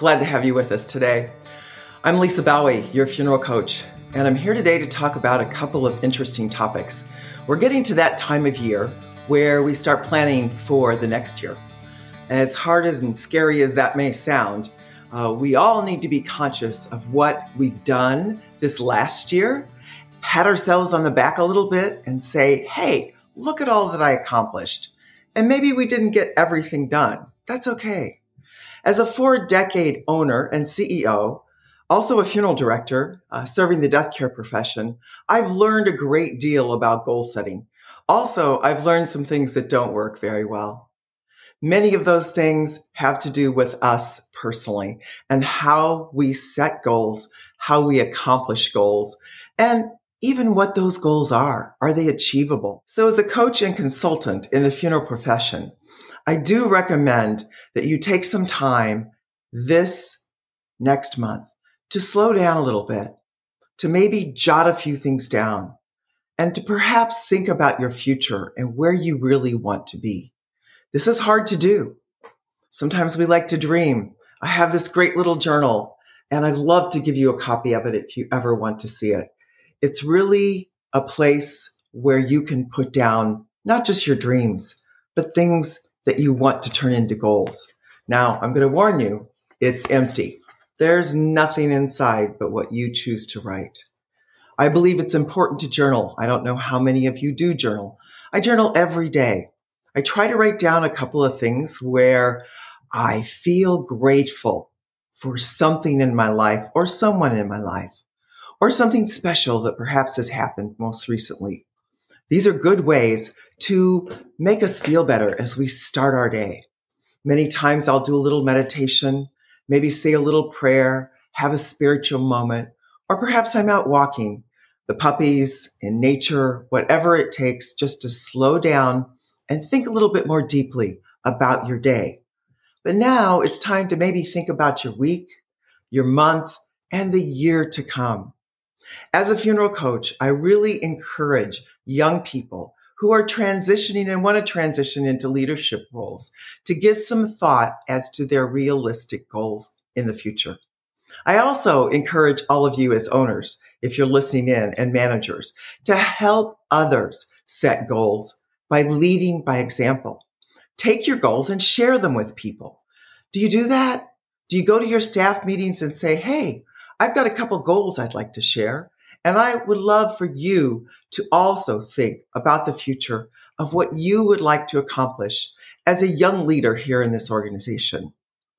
Glad to have you with us today. I'm Lisa Bowie, your funeral coach, and I'm here today to talk about a couple of interesting topics. We're getting to that time of year where we start planning for the next year. As hard and scary as that may sound, we all need to be conscious of what we've done this last year, pat ourselves on the back a little bit and say, hey, look at all that I accomplished. And maybe we didn't get everything done. That's okay. As a 4-decade owner and CEO, also a funeral director, serving the death care profession, I've learned a great deal about goal setting. Also, I've learned some things that don't work very well. Many of those things have to do with us personally and how we set goals, how we accomplish goals, and even what those goals are. Are they achievable? So as a coach and consultant in the funeral profession, I do recommend that you take some time this next month to slow down a little bit, to maybe jot a few things down, and to perhaps think about your future and where you really want to be. This is hard to do. Sometimes we like to dream. I have this great little journal, and I'd love to give you a copy of it if you ever want to see it. It's really a place where you can put down not just your dreams, but things that you want to turn into goals. Now, I'm going to warn you, it's empty. There's nothing inside but what you choose to write. I believe it's important to journal. I don't know how many of you do journal. I journal every day. I try to write down a couple of things where I feel grateful for something in my life or someone in my life or something special that perhaps has happened most recently. These are good ways to make us feel better as we start our day. Many times I'll do a little meditation, maybe say a little prayer, have a spiritual moment, or perhaps I'm out walking the puppies in nature, whatever it takes just to slow down and think a little bit more deeply about your day. But now it's time to maybe think about your week, your month, and the year to come. As a funeral coach, I really encourage young people who are transitioning and want to transition into leadership roles to give some thought as to their realistic goals in the future. I also encourage all of you as owners, if you're listening in, and managers, to help others set goals by leading by example. Take your goals and share them with people. Do you do that? Do you go to your staff meetings and say, hey, I've got a couple goals I'd like to share, and I would love for you to also think about the future of what you would like to accomplish as a young leader here in this organization.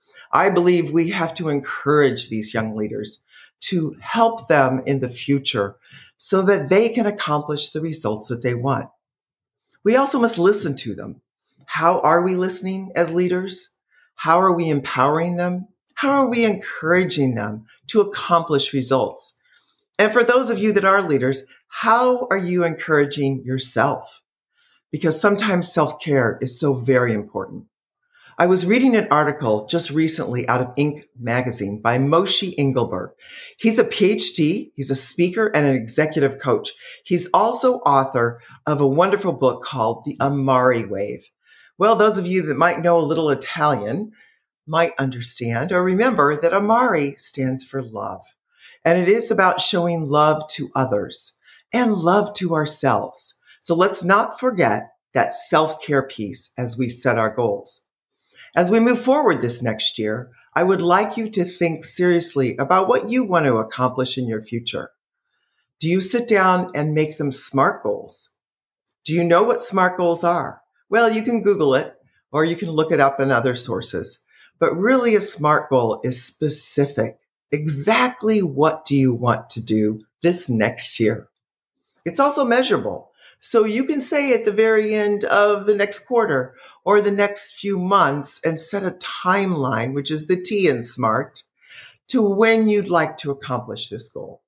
I believe we have to encourage these young leaders to help them in the future so that they can accomplish the results that they want. We also must listen to them. How are we listening as leaders? How are we empowering them? How are we encouraging them to accomplish results? And for those of you that are leaders, how are you encouraging yourself? Because sometimes self-care is so very important. I was reading an article just recently out of Inc. magazine by Moshe Engelberg. He's a PhD, he's a speaker and an executive coach. He's also author of a wonderful book called The Amare Wave. Well, those of you that might know a little Italian might understand or remember that Amare stands for love. And it is about showing love to others and love to ourselves. So let's not forget that self-care piece as we set our goals. As we move forward this next year, I would like you to think seriously about what you want to accomplish in your future. Do you sit down and make them SMART goals? Do you know what SMART goals are? Well, you can Google it or you can look it up in other sources. But really a SMART goal is specific. Exactly what do you want to do this next year? It's also measurable. So you can say at the very end of the next quarter or the next few months and set a timeline, which is the T in SMART, to when you'd like to accomplish this goal.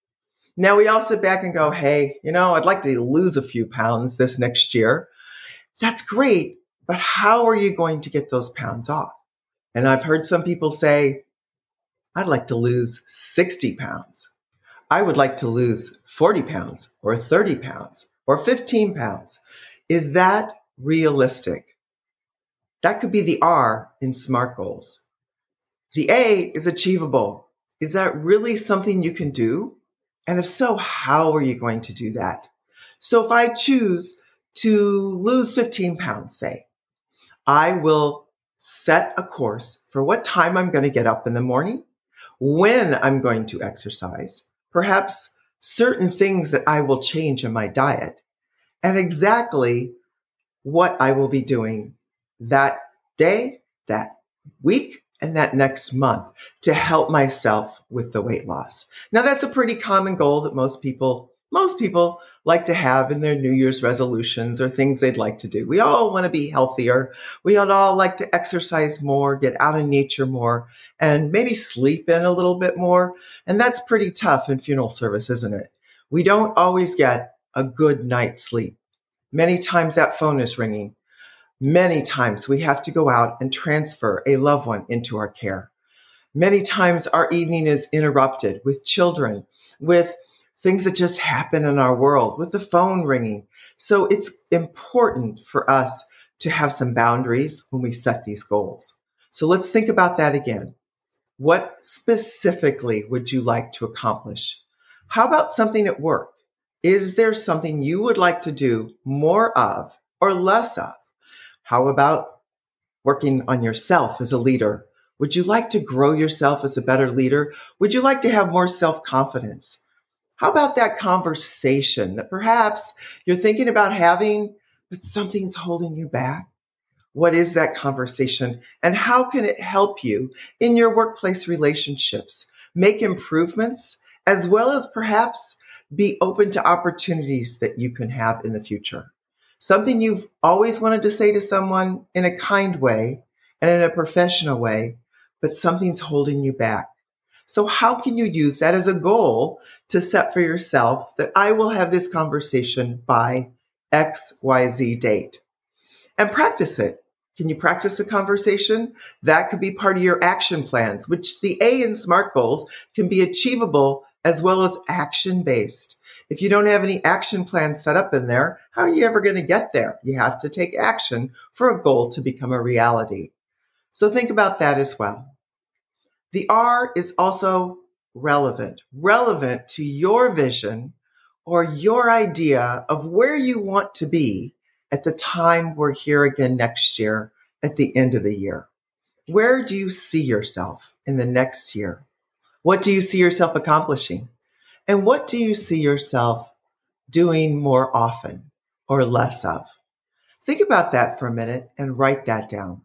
Now we all sit back and go, hey, I'd like to lose a few pounds this next year. That's great, but how are you going to get those pounds off? And I've heard some people say, I'd like to lose 60 pounds. I would like to lose 40 pounds or 30 pounds or 15 pounds. Is that realistic? That could be the R in SMART goals. The A is achievable. Is that really something you can do? And if so, how are you going to do that? So if I choose to lose 15 pounds, say, I will set a course for what time I'm going to get up in the morning, when I'm going to exercise, perhaps certain things that I will change in my diet, and exactly what I will be doing that day, that week, and that next month to help myself with the weight loss. Now, that's a pretty common goal that most people like to have in their New Year's resolutions or things they'd like to do. We all want to be healthier. We all like to exercise more, get out in nature more, and maybe sleep in a little bit more. And that's pretty tough in funeral service, isn't it? We don't always get a good night's sleep. Many times that phone is ringing. Many times we have to go out and transfer a loved one into our care. Many times our evening is interrupted with children, with things that just happen in our world, with the phone ringing. So it's important for us to have some boundaries when we set these goals. So let's think about that again. What specifically would you like to accomplish? How about something at work? Is there something you would like to do more of or less of? How about working on yourself as a leader? Would you like to grow yourself as a better leader? Would you like to have more self-confidence? How about that conversation that perhaps you're thinking about having, but something's holding you back? What is that conversation, and how can it help you in your workplace relationships, make improvements, as well as perhaps be open to opportunities that you can have in the future? Something you've always wanted to say to someone in a kind way and in a professional way, but something's holding you back. So how can you use that as a goal to set for yourself that I will have this conversation by XYZ date? And practice it. Can you practice the conversation? That could be part of your action plans, which the A in SMART goals can be achievable as well as action-based. If you don't have any action plans set up in there, how are you ever going to get there? You have to take action for a goal to become a reality. So think about that as well. The R is also relevant to your vision or your idea of where you want to be at the time we're here again next year at the end of the year. Where do you see yourself in the next year? What do you see yourself accomplishing? And what do you see yourself doing more often or less of? Think about that for a minute and write that down.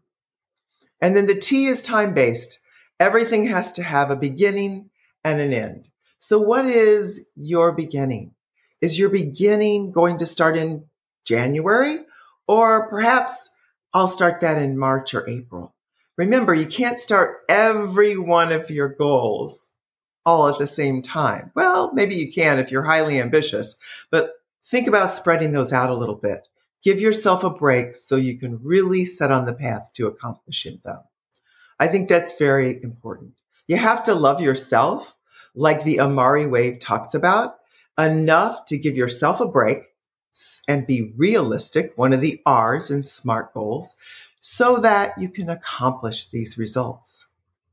And then the T is time-based. Everything has to have a beginning and an end. So what is your beginning? Is your beginning going to start in January? Or perhaps I'll start that in March or April. Remember, you can't start every one of your goals all at the same time. Well, maybe you can if you're highly ambitious, but think about spreading those out a little bit. Give yourself a break so you can really set on the path to accomplishing them. I think that's very important. You have to love yourself, like the Amari Wave talks about, enough to give yourself a break and be realistic, one of the R's in SMART goals, so that you can accomplish these results.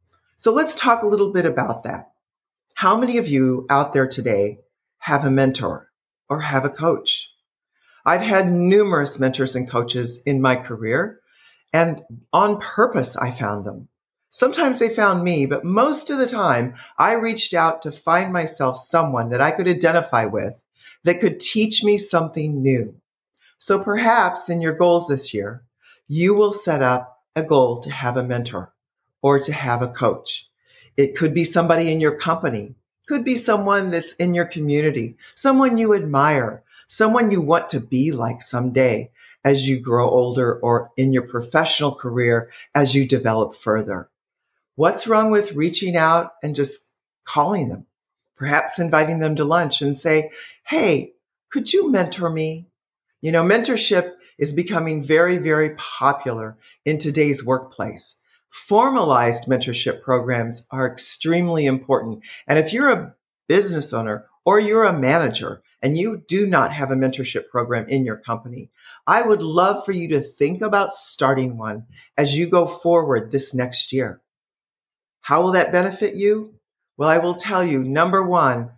So let's talk a little bit about that. How many of you out there today have a mentor or have a coach? I've had numerous mentors and coaches in my career, and on purpose, I found them. Sometimes they found me, but most of the time, I reached out to find myself someone that I could identify with that could teach me something new. So perhaps in your goals this year, you will set up a goal to have a mentor or to have a coach. It could be somebody in your company, could be someone that's in your community, someone you admire, someone you want to be like someday as you grow older or in your professional career as you develop further. What's wrong with reaching out and just calling them, perhaps inviting them to lunch and say, hey, could you mentor me? You know, mentorship is becoming very, very popular in today's workplace. Formalized mentorship programs are extremely important. And if you're a business owner or you're a manager and you do not have a mentorship program in your company, I would love for you to think about starting one as you go forward this next year. How will that benefit you? Well, I will tell you, number one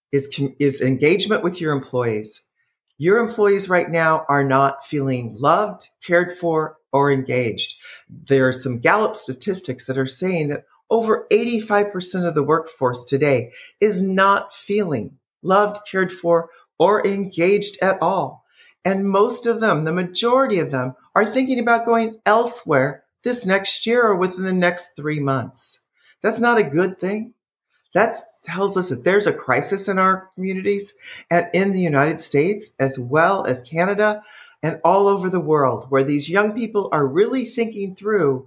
is engagement with your employees. Your employees right now are not feeling loved, cared for, or engaged. There are some Gallup statistics that are saying that over 85% of the workforce today is not feeling loved, cared for, or engaged at all. And most of them, the majority of them, are thinking about going elsewhere this next year or within the next 3 months. That's not a good thing. That tells us that there's a crisis in our communities and in the United States, as well as Canada and all over the world, where these young people are really thinking through,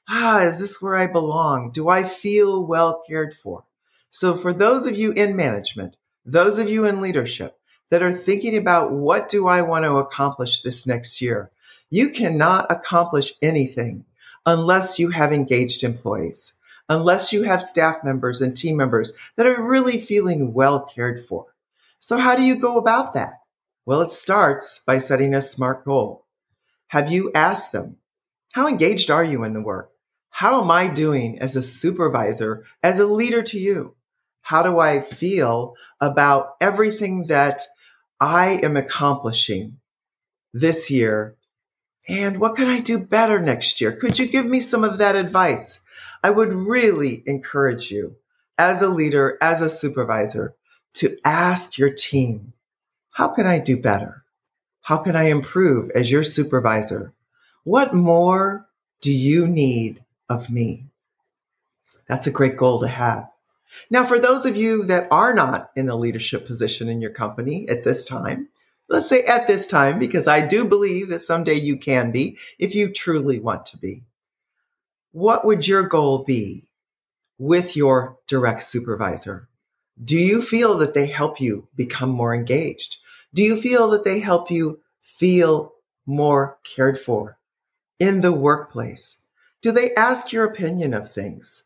is this where I belong? Do I feel well cared for? So for those of you in management, those of you in leadership that are thinking about what do I want to accomplish this next year, you cannot accomplish anything unless you have engaged employees, unless you have staff members and team members that are really feeling well cared for. So how do you go about that? Well, it starts by setting a SMART goal. Have you asked them, how engaged are you in the work? How am I doing as a supervisor, as a leader to you? How do I feel about everything that I am accomplishing this year? And what can I do better next year? Could you give me some of that advice? I would really encourage you as a leader, as a supervisor, to ask your team, how can I do better? How can I improve as your supervisor? What more do you need of me? That's a great goal to have. Now, for those of you that are not in a leadership position in your company at this time, let's say at this time, because I do believe that someday you can be if you truly want to be. What would your goal be with your direct supervisor? Do you feel that they help you become more engaged? Do you feel that they help you feel more cared for in the workplace? Do they ask your opinion of things?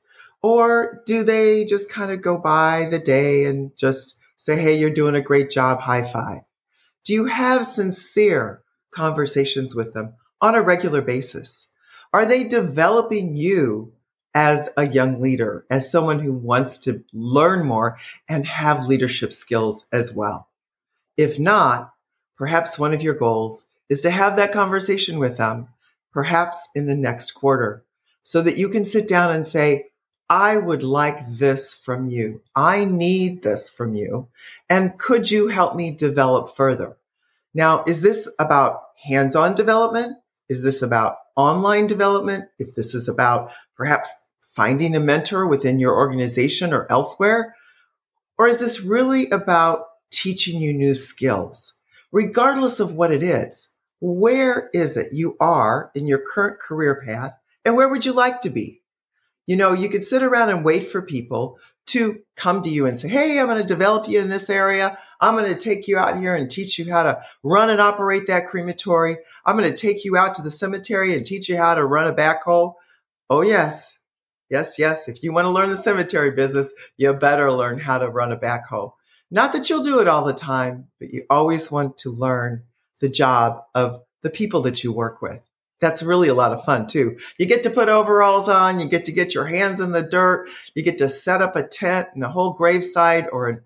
Or do they just kind of go by the day and just say, hey, you're doing a great job, high five? Do you have sincere conversations with them on a regular basis? Are they developing you as a young leader, as someone who wants to learn more and have leadership skills as well? If not, perhaps one of your goals is to have that conversation with them, perhaps in the next quarter, so that you can sit down and say, I would like this from you. I need this from you. And could you help me develop further? Now, is this about hands-on development? Is this about online development? If this is about perhaps finding a mentor within your organization or elsewhere? Or is this really about teaching you new skills? Regardless of what it is, where is it you are in your current career path and where would you like to be? You know, you could sit around and wait for people to come to you and say, hey, I'm going to develop you in this area. I'm going to take you out here and teach you how to run and operate that crematory. I'm going to take you out to the cemetery and teach you how to run a backhoe. Oh, yes. Yes. If you want to learn the cemetery business, you better learn how to run a backhoe. Not that you'll do it all the time, but you always want to learn the job of the people that you work with. That's really a lot of fun too. You get to put overalls on, you get to get your hands in the dirt, you get to set up a tent in a whole graveside or an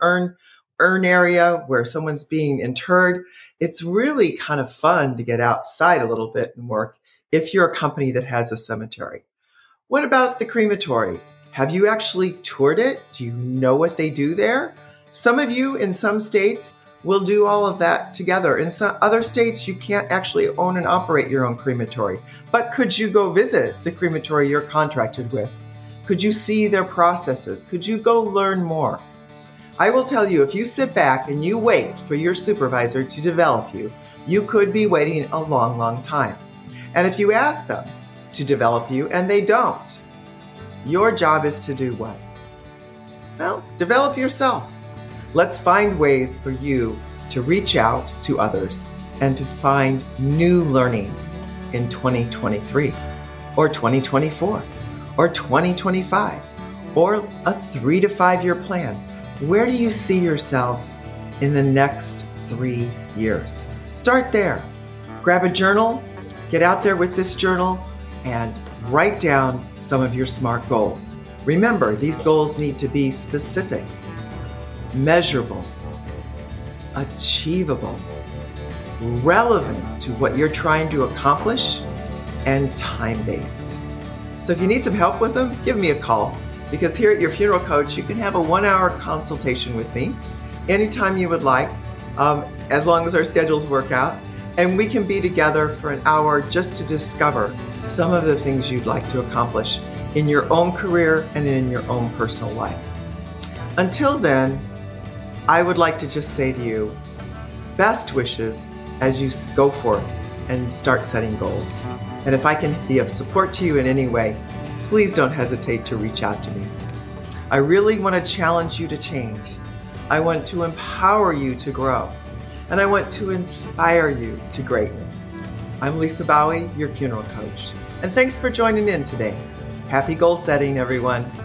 urn area where someone's being interred. It's really kind of fun to get outside a little bit and work if you're a company that has a cemetery. What about the crematory? Have you actually toured it? Do you know what they do there? Some of you in some states will do all of that together. In some other states, you can't actually own and operate your own crematory. But could you go visit the crematory you're contracted with? Could you see their processes? Could you go learn more? I will tell you, if you sit back and you wait for your supervisor to develop you, you could be waiting a long, long time. And if you ask them to develop you and they don't, your job is to do what? Well, develop yourself. Let's find ways for you to reach out to others and to find new learning in 2023 or 2024 or 2025 or a 3 to 5 year plan. Where do you see yourself in the next 3 years? Start there. Grab a journal, get out there with this journal and write down some of your SMART goals. Remember, these goals need to be specific, measurable, achievable, relevant to what you're trying to accomplish, and time-based. So if you need some help with them, give me a call, because here at Your Funeral Coach, you can have a 1-hour consultation with me anytime you would like, as long as our schedules work out, and we can be together for an hour just to discover some of the things you'd like to accomplish in your own career and in your own personal life. Until then, I would like to just say to you, best wishes as you go forth and start setting goals. And if I can be of support to you in any way, please don't hesitate to reach out to me. I really want to challenge you to change. I want to empower you to grow. And I want to inspire you to greatness. I'm Lisa Bowie, your funeral coach. And thanks for joining in today. Happy goal setting, everyone.